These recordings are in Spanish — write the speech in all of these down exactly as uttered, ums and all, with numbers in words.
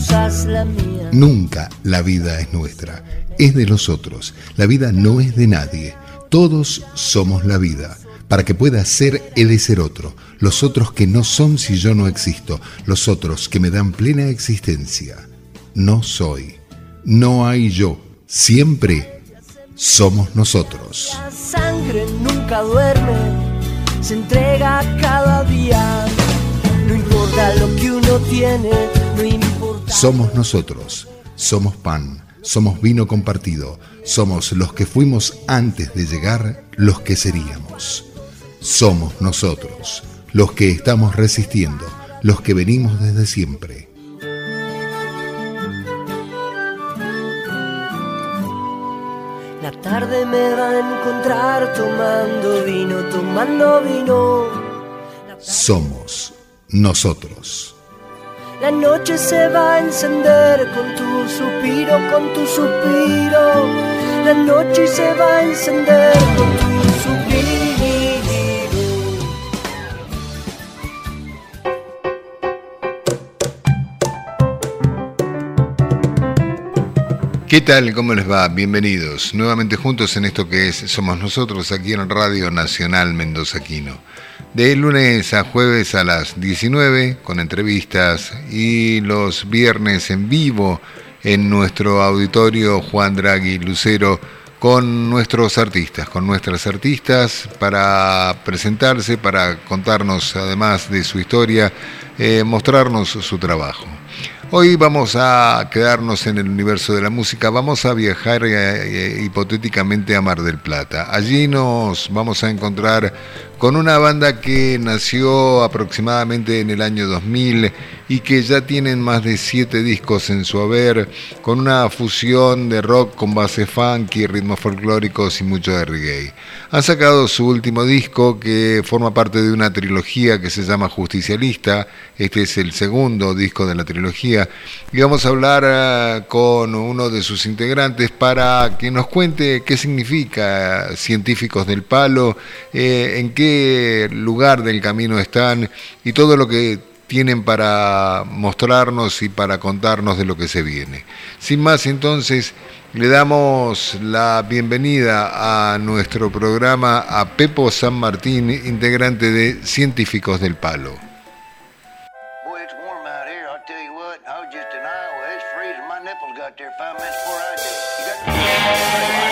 usas la mía. Nunca la vida es nuestra, es de los otros. La vida no es de nadie. Todos somos la vida. Para que pueda ser, he de ser otro. Los otros que no son si yo no existo. Los otros que me dan plena existencia. No soy. No hay yo. Siempre somos nosotros. La sangre nunca duerme, se entrega cada día. No importa lo que uno tiene, no importa. Somos nosotros. Somos pan. Somos vino compartido. Somos los que fuimos antes de llegar, los que seríamos. Somos nosotros, los que estamos resistiendo, los que venimos desde siempre. La tarde me va a encontrar tomando vino, tomando vino. Somos nosotros. La noche se va a encender con tu suspiro, con tu suspiro. La noche se va a encender con tu suspiro. ¿Qué tal? ¿Cómo les va? Bienvenidos nuevamente juntos en esto que es Somos Nosotros, aquí en Radio Nacional Mendozaquino. De lunes a jueves a las diecinueve, con entrevistas, y los viernes en vivo en nuestro auditorio Juan Draghi Lucero, con nuestros artistas, con nuestras artistas, para presentarse, para contarnos además de su historia, eh, mostrarnos su trabajo. Hoy vamos a quedarnos en el universo de la música, vamos a viajar eh, eh, hipotéticamente a Mar del Plata. Allí nos vamos a encontrar con una banda que nació aproximadamente en el año dos mil y que ya tienen más de siete discos en su haber, con una fusión de rock con base funky, ritmos folclóricos y mucho de reggae. Han sacado su último disco, que forma parte de una trilogía que se llama Justicialista. Este es el segundo disco de la trilogía y vamos a hablar uh, con uno de sus integrantes para que nos cuente qué significa Científicos del Palo, eh, en qué lugar del camino están y todo lo que tienen para mostrarnos y para contarnos de lo que se viene. Sin más, entonces, le damos la bienvenida a nuestro programa a Pepo San Martín, integrante de Científicos del Palo. Boy, it's warm out here. I'll tell you what, I was just in Iowa. It's freezing. My nipples got there five minutes before I did. You got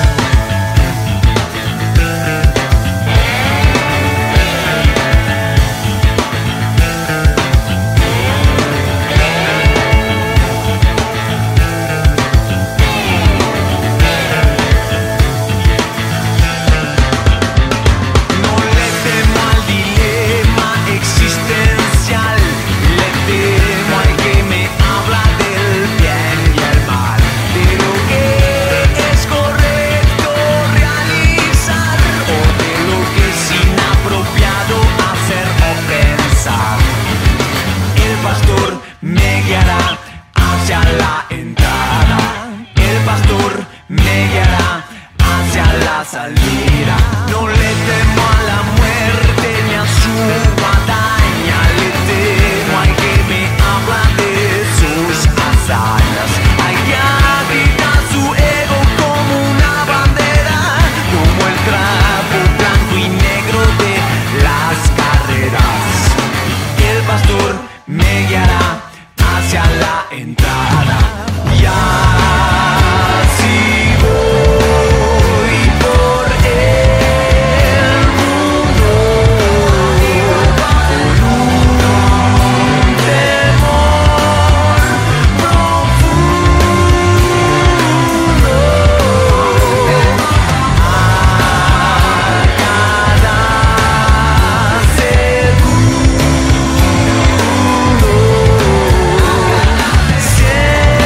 salida. No le temo a la muerte ni a su batalla, le temo al que me habla de sus hazañas. Allá grita su ego como una bandera, como el trapo blanco y negro de las carreras. El pastor me guiará hacia la entrada. Ya. Yeah.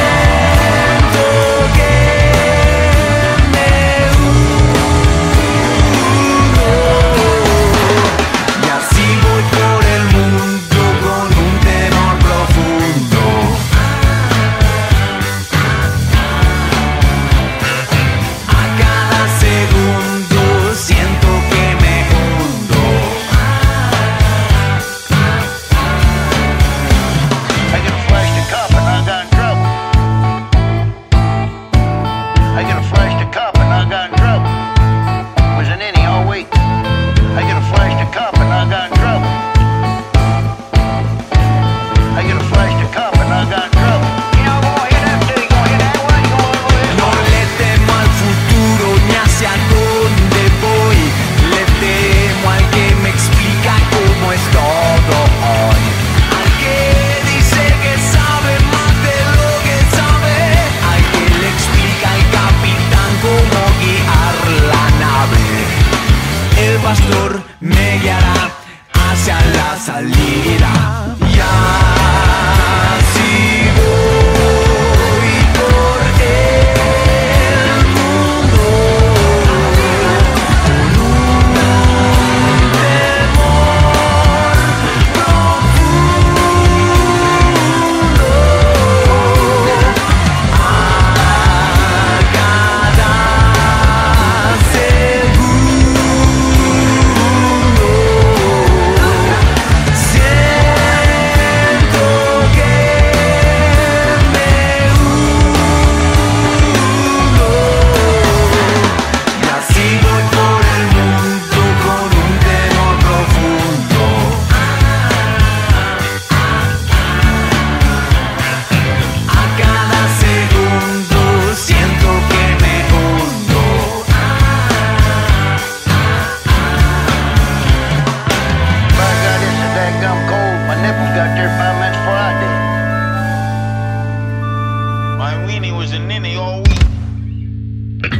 Vinny was a ninny all week.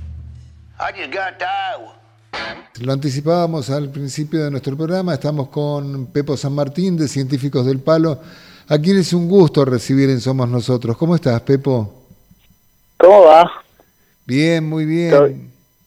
I just got to Iowa. Lo anticipábamos al principio de nuestro programa, estamos con Pepo San Martín de Científicos del Palo, a quien es un gusto recibir en Somos Nosotros. ¿Cómo estás, Pepo? ¿Cómo va? Bien, muy bien. Soy...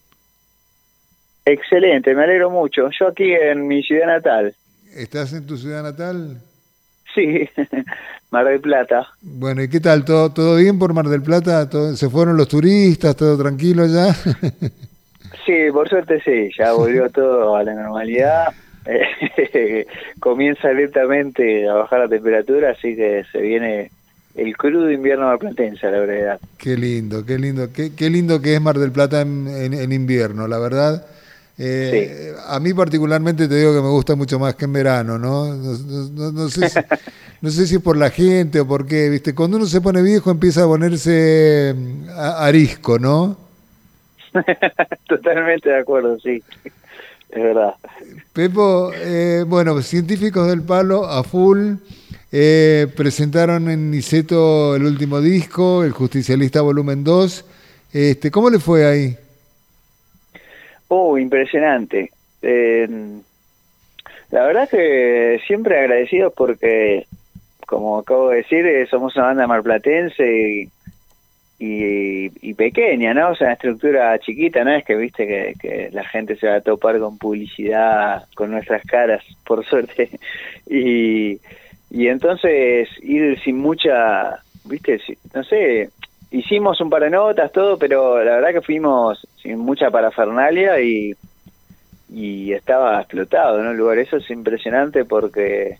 Excelente, me alegro mucho. Yo aquí en mi ciudad natal. ¿Estás en tu ciudad natal? Sí, Mar del Plata. Bueno, ¿y qué tal? ¿Todo, todo bien por Mar del Plata? ¿Todo, ¿Se fueron los turistas? ¿Todo tranquilo ya? Sí, por suerte sí, ya volvió todo a la normalidad. Eh, comienza lentamente a bajar la temperatura, así que se viene el crudo invierno marplatense a la brevedad. Qué lindo, qué lindo, qué, qué lindo que es Mar del Plata en, en, en invierno, la verdad. Eh, sí. A mí particularmente te digo que me gusta mucho más que en verano, ¿no? No, no, no, sé, si, no sé si es por la gente o por qué, ¿viste? Cuando uno se pone viejo empieza a ponerse arisco, ¿no? Totalmente de acuerdo, sí, es verdad. Pepo, eh, bueno, Científicos del Palo a full, eh, presentaron en Niceto el último disco, El Justicialista Volumen dos. Este, ¿cómo le fue ahí? Oh, impresionante. Eh, la verdad que siempre agradecidos porque, como acabo de decir, somos una banda marplatense y Y, y pequeña, ¿no? O sea, una estructura chiquita, ¿no? Es que, viste, que, que la gente se va a topar con publicidad, con nuestras caras, por suerte. Y, y entonces ir sin mucha, viste, no sé, hicimos un par de notas, todo, pero la verdad que fuimos sin mucha parafernalia y, y estaba explotado, ¿no? El lugar, eso es impresionante porque...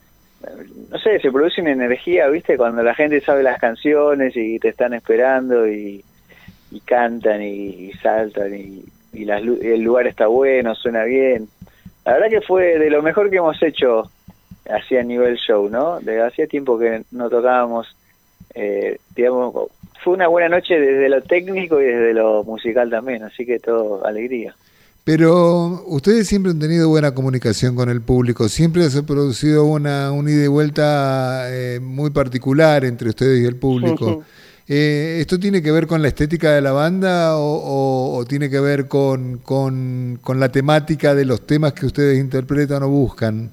no sé, se produce una energía, ¿viste? Cuando la gente sabe las canciones y te están esperando y, y cantan y, y saltan y, y las, el lugar está bueno, suena bien. La verdad que fue de lo mejor que hemos hecho así a nivel show, ¿no? De hacía tiempo que no tocábamos, eh, digamos, fue una buena noche desde lo técnico y desde lo musical también, así que todo alegría. Pero ustedes siempre han tenido buena comunicación con el público, siempre se ha producido una, una ida y vuelta eh, muy particular entre ustedes y el público. eh, ¿Esto tiene que ver con la estética de la banda o, o, o tiene que ver con, con, con la temática de los temas que ustedes interpretan o buscan?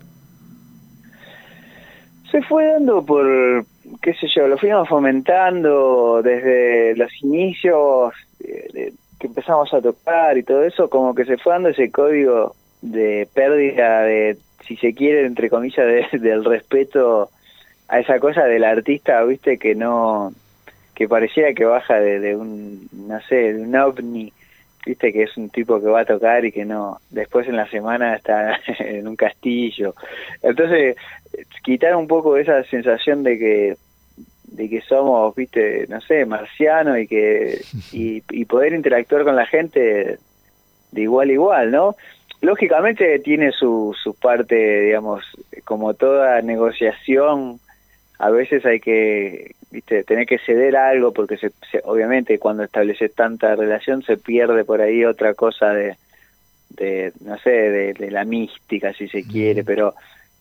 Se fue dando por, qué sé yo, lo fuimos fomentando desde los inicios de, de, que empezamos a tocar y todo eso, como que se fue dando ese código de pérdida de, si se quiere, entre comillas, de, del respeto a esa cosa del artista, viste, que no, que pareciera que baja de, de un, no sé, de un ovni, viste, que es un tipo que va a tocar y que no, después en la semana está en un castillo. Entonces, quitar un poco esa sensación de que de que somos, viste, no sé, marcianos y que y, y poder interactuar con la gente de igual a igual, ¿no? Lógicamente tiene su, su parte, digamos, como toda negociación, a veces hay que, viste, tener que ceder a algo porque se, se, obviamente cuando estableces tanta relación se pierde por ahí otra cosa de, de no sé, de, de la mística, si se quiere, pero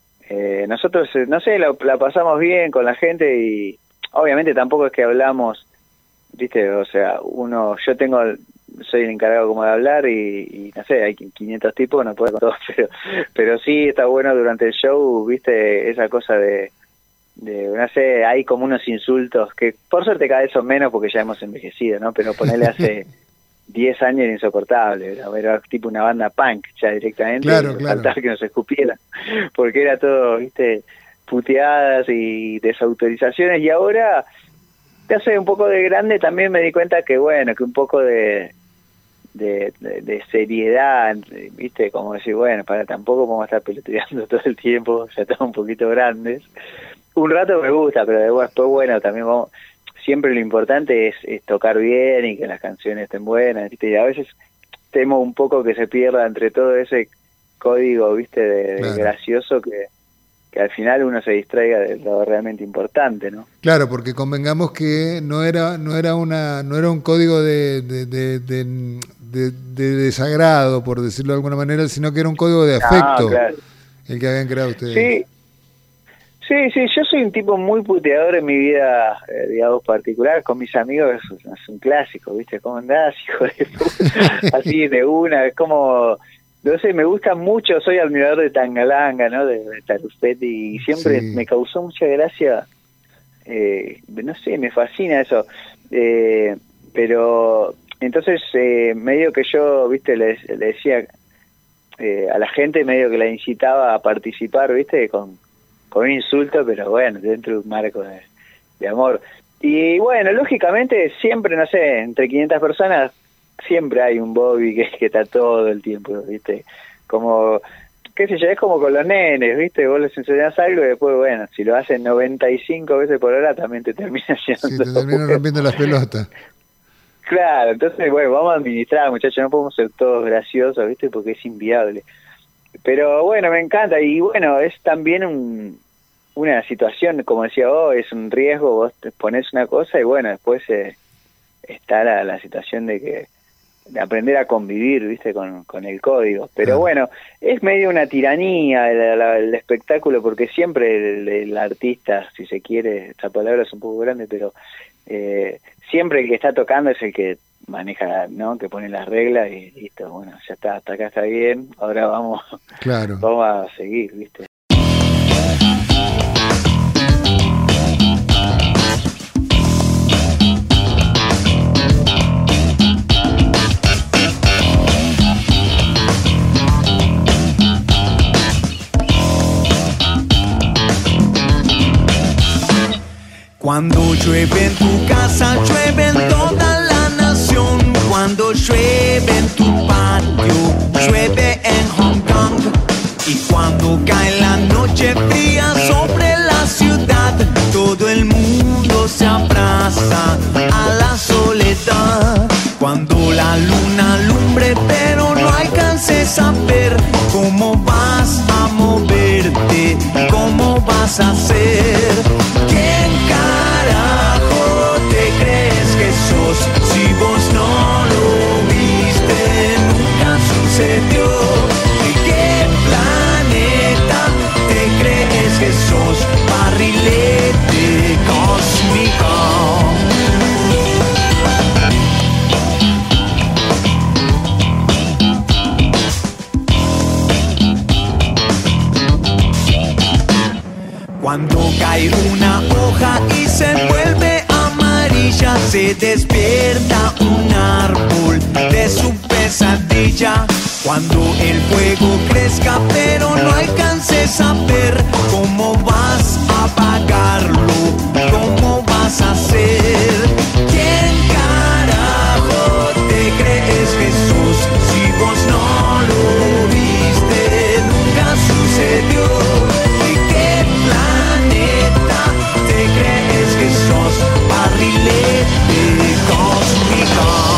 eh, nosotros, no sé, la, la pasamos bien con la gente y obviamente tampoco es que hablamos, viste, o sea, uno, yo tengo, soy el encargado como de hablar y, y no sé, hay quinientos tipos, no puedo con todos, pero, pero sí está bueno durante el show, viste, esa cosa de, de, no sé, hay como unos insultos que por suerte cada vez son menos porque ya hemos envejecido, ¿no? Pero ponerle hace diez años era insoportable, era, era tipo una banda punk ya directamente, claro, claro. Faltaba que nos escupieran, porque era todo, viste, puteadas y desautorizaciones, y ahora te hace un poco de grande, también me di cuenta que bueno, que un poco de de, de, de seriedad, viste, como decir, bueno, para tampoco vamos a estar pelotudeando todo el tiempo, ya estamos un poquito grandes, un rato me gusta, pero después bueno, también vamos, siempre lo importante es, es tocar bien y que las canciones estén buenas, viste, y a veces temo un poco que se pierda entre todo ese código, viste, de, claro. de gracioso que que al final uno se distraiga de lo realmente importante, ¿no? Claro, porque convengamos que no era no era una no era un código de de, de, de, de, de desagrado, por decirlo de alguna manera, sino que era un código de afecto, ah, claro. el que habían creado ustedes. Sí, Sí, sí, yo soy un tipo muy puteador en mi vida, eh, digamos, particular. Con mis amigos es, es un clásico, ¿viste? ¿Cómo andás, hijo de puta? Así de una, es como... No sé, me gusta mucho, soy admirador de Tangalanga, ¿no? De, de Tarufetti, y siempre Sí. me causó mucha gracia, eh, no sé, me fascina eso. Eh, pero, entonces, eh, medio que yo, ¿viste? Le, le decía eh, a la gente, medio que la incitaba a participar, ¿viste? Con, con un insulto, pero bueno, dentro de un marco de, de amor. Y bueno, lógicamente, siempre, no sé, entre quinientas personas, siempre hay un Bobby que, que está todo el tiempo, ¿viste? Como, qué sé yo, es como con los nenes, ¿viste? Vos les enseñás algo y después, bueno, si lo hacen noventa y cinco veces por hora, también te termina yendo. Sí, te terminan rompiendo las pelotas. Claro, entonces, bueno, vamos a administrar, muchachos, no podemos ser todos graciosos, ¿viste? Porque es inviable. Pero bueno, me encanta, y bueno, es también un, una situación, como decía vos, es un riesgo, vos te pones una cosa y bueno, después eh, está la, la situación de que de aprender a convivir, viste, con, con el código. Pero Ah. bueno, es medio una tiranía el, la- el espectáculo, porque siempre el, el artista, si se quiere, esta palabra es un poco grande, pero eh, siempre el que está tocando es el que maneja, ¿no? Que pone las reglas y listo, bueno, ya está, hasta acá está bien, ahora vamos, Claro. vamos a seguir, viste. Cuando llueve en tu casa, llueve en toda la nación. Cuando llueve en tu patio, llueve en Hong Kong. Y cuando cae la noche fría sobre la ciudad, todo el mundo se abraza a la soledad. Cuando la luna alumbre pero no alcances a ver cómo vas a moverte, cómo vas a hacer. ¿Quién carajo te crees que sos si vos no lo viste? Nunca sucedió. ¿De qué planeta te crees que sos? Barrilete cósmico. Cuando cae una hoja y se vuelve amarilla, se despierta un árbol de su pesadilla. Cuando el fuego crezca pero no alcances a ver cómo vas a apagarlo, cómo vas a hacer. ¿Quién carajo te crees que sos si vos no lo viste? Nunca sucedió. ¿Te crees que sos? Barrilete cósmico.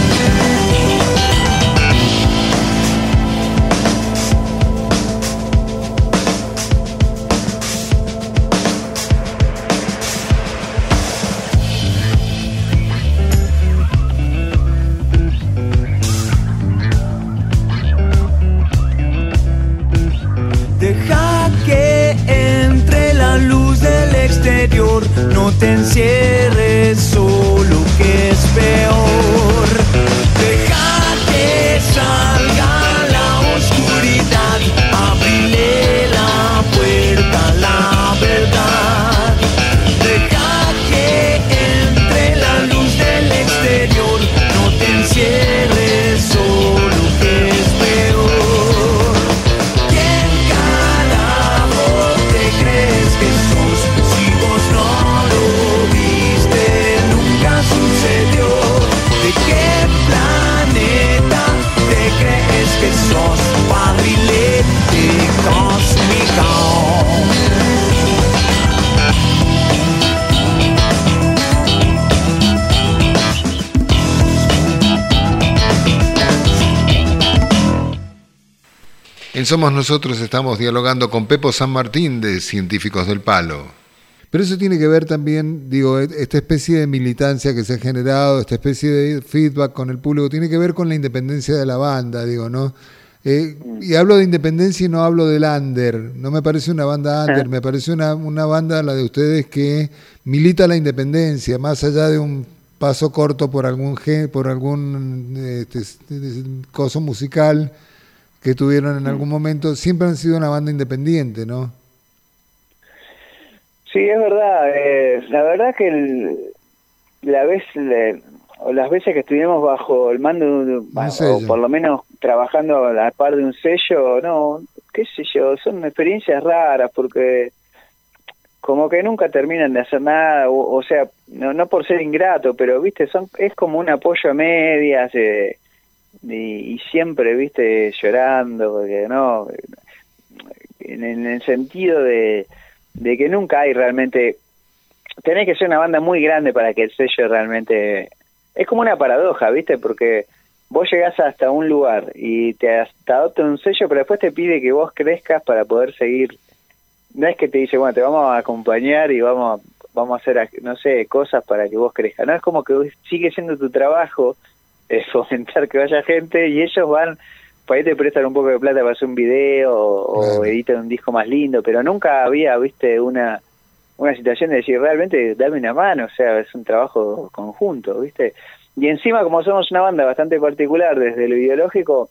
Deja que entre la luz del exterior, no te encierres solo que es peor. Deja que salga la oscuridad, abrile la puerta a la verdad. Deja que entre la luz del exterior, no te encierres solo que es peor. ¿Quién carajo te crees que sos si vos no lo viste? Nunca sucedió. ¿De qué planeta te crees que sos? Barrilete cósmico. En Somos Nosotros estamos dialogando con Pepo San Martín de Científicos del Palo. Pero eso tiene que ver también, digo, esta especie de militancia que se ha generado, esta especie de feedback con el público, tiene que ver con la independencia de la banda, digo, ¿no? Eh, y hablo de independencia y no hablo del under. No me parece una banda under, me parece una, una banda, la de ustedes, que milita la independencia, más allá de un paso corto por algún gen, por algún este, coso musical que tuvieron en algún momento. Siempre han sido una banda independiente, ¿no? Sí, es verdad. Eh, la verdad que el, la vez... Le, o las veces que estuvimos bajo el mando de un, o por lo menos trabajando a la par de un sello, no, qué sé yo, son experiencias raras porque como que nunca terminan de hacer nada, o, o sea, no, no por ser ingrato, pero viste, son es como un apoyo a medias eh, y, y siempre, viste, llorando, que no, en, en el sentido de, de que nunca hay realmente, tenés que ser una banda muy grande para que el sello realmente... Es como una paradoja, ¿viste? Porque vos llegás hasta un lugar y te, te adopta un sello, pero después te pide que vos crezcas para poder seguir. No es que te dice, bueno, te vamos a acompañar y vamos a, vamos a hacer, no sé, cosas para que vos crezcas. No, es como que sigue siendo tu trabajo eh, fomentar que vaya gente y ellos van, por ahí te prestan un poco de plata para hacer un video o, claro. o editan un disco más lindo, pero nunca había, ¿viste? Una... una situación de decir, realmente, dame una mano, o sea, es un trabajo conjunto, ¿viste? Y encima, como somos una banda bastante particular desde lo ideológico,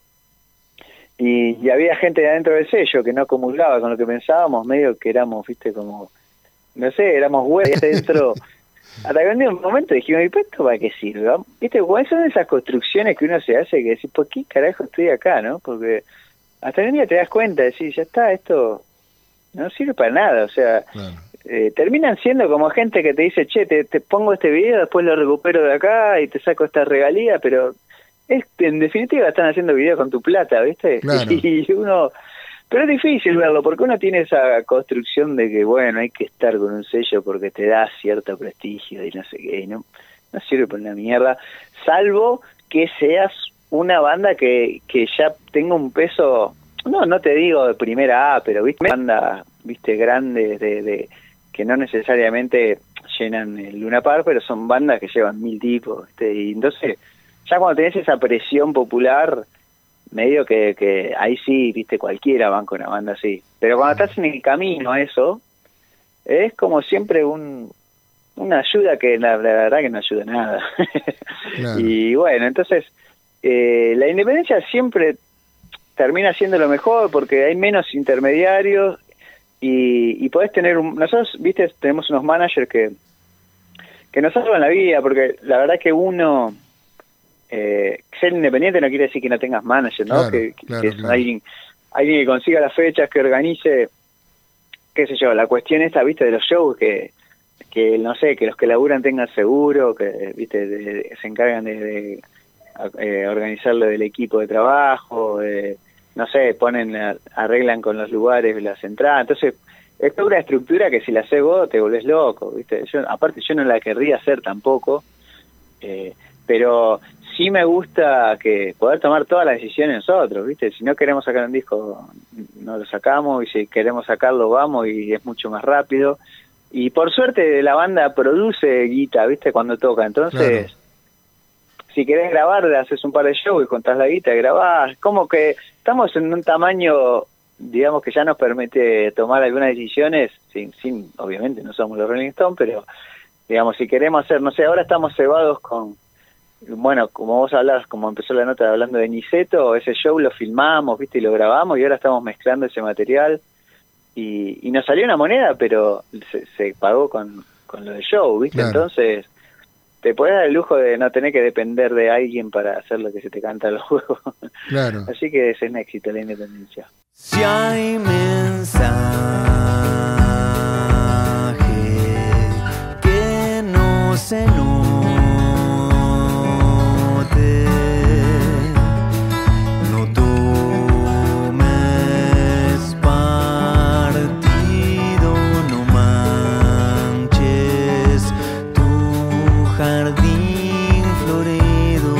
y, y había gente adentro del sello que no comulgaba con lo que pensábamos, medio que éramos, ¿viste? Como, no sé, éramos güeyes dentro. Hasta que en un momento dijimos, ¿y esto para qué sirve? ¿Viste? ¿Cuáles son esas construcciones que uno se hace que decís, ¿por qué carajo estoy acá, no? Porque hasta que un día te das cuenta, decís, ya está, esto no sirve para nada, o sea... Claro. Eh, terminan siendo como gente que te dice, che, te, te pongo este video, después lo recupero de acá y te saco esta regalía, pero es, en definitiva están haciendo videos con tu plata, ¿viste? Claro. Y uno, pero es difícil verlo, porque uno tiene esa construcción de que, bueno, hay que estar con un sello porque te da cierto prestigio y no sé qué, y no, no sirve por una mierda, salvo que seas una banda que, que ya tenga un peso, no, no te digo de primera A, pero viste, banda, viste, grande de... de que no necesariamente llenan el Luna Park, pero son bandas que llevan mil tipos, ¿viste? Y entonces, ya cuando tenés esa presión popular, medio que, que ahí sí, viste, cualquiera van con una banda así. Pero cuando estás en el camino a eso, es como siempre un una ayuda que la, la verdad que no ayuda nada. Claro. Y bueno, entonces, eh, la independencia siempre termina siendo lo mejor porque hay menos intermediarios, Y, y podés tener un... Nosotros, viste, tenemos unos managers que que nos salvan la vida, porque la verdad que uno... Eh, ser independiente no quiere decir que no tengas manager, ¿no? Claro, que, claro, que es claro. alguien, alguien que consiga las fechas, que organice, qué sé yo, la cuestión esta, viste, de los shows, que, que no sé, que los que laburan tengan seguro, que, viste, de, de, se encargan de, de eh, organizarlo del equipo de trabajo, de... no sé, ponen, arreglan con los lugares las entradas, entonces es toda una estructura que si la haces vos te volvés loco, ¿viste? Yo, aparte yo no la querría hacer tampoco, eh, pero sí me gusta que poder tomar todas las decisiones nosotros, ¿viste? Si no queremos sacar un disco, no lo sacamos, y si queremos sacarlo, vamos, y es mucho más rápido, y por suerte la banda produce guita, ¿viste? Cuando toca, entonces... Claro. Si querés grabar, haces un par de shows y contás la guita y grabás. Como que estamos en un tamaño, digamos, que ya nos permite tomar algunas decisiones, sin, sin obviamente no somos los Rolling Stones, pero, digamos, si queremos hacer, no sé, ahora estamos cebados con, bueno, como vos hablás, como empezó la nota hablando de Niceto, ese show lo filmamos, viste, y lo grabamos, y ahora estamos mezclando ese material, y, y nos salió una moneda, pero se, se pagó con, con lo del show, viste, claro. Entonces... te podés dar el lujo de no tener que depender de alguien para hacer lo que se te canta a los juegos. Claro. Así que ese es un éxito la independencia. Si hay mensaje que no se note, no tomes partido, no manches tu jardín florido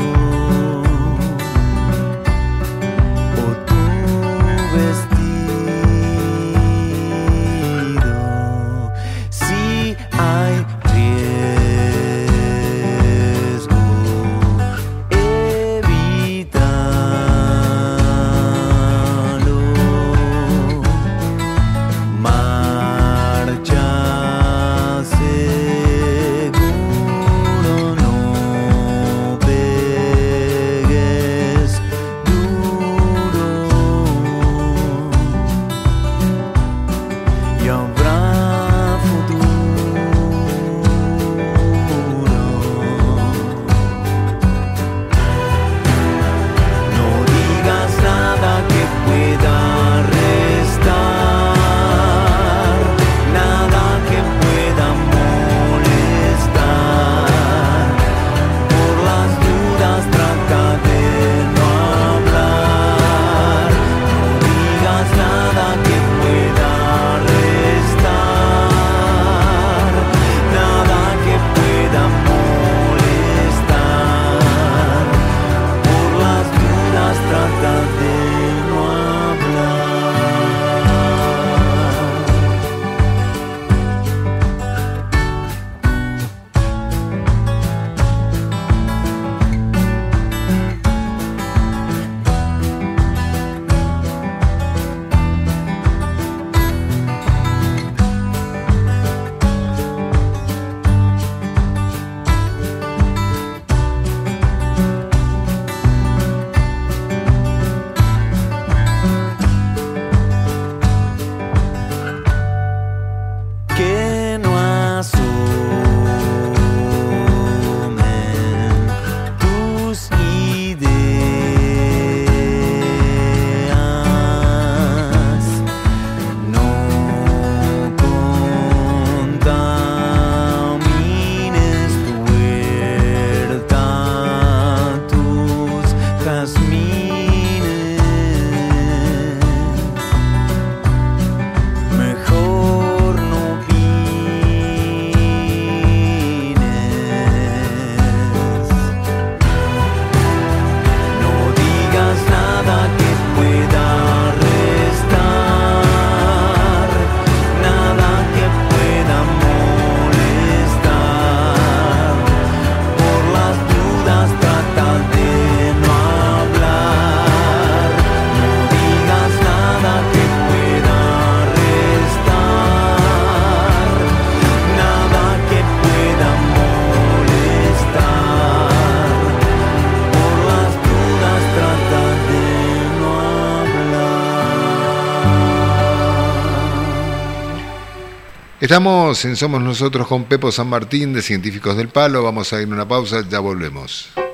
o tu vestido. Si hay riesgo Estamos en Somos Nosotros con Pepo San Martín de Científicos del Palo. Vamos a ir a una pausa, ya volvemos.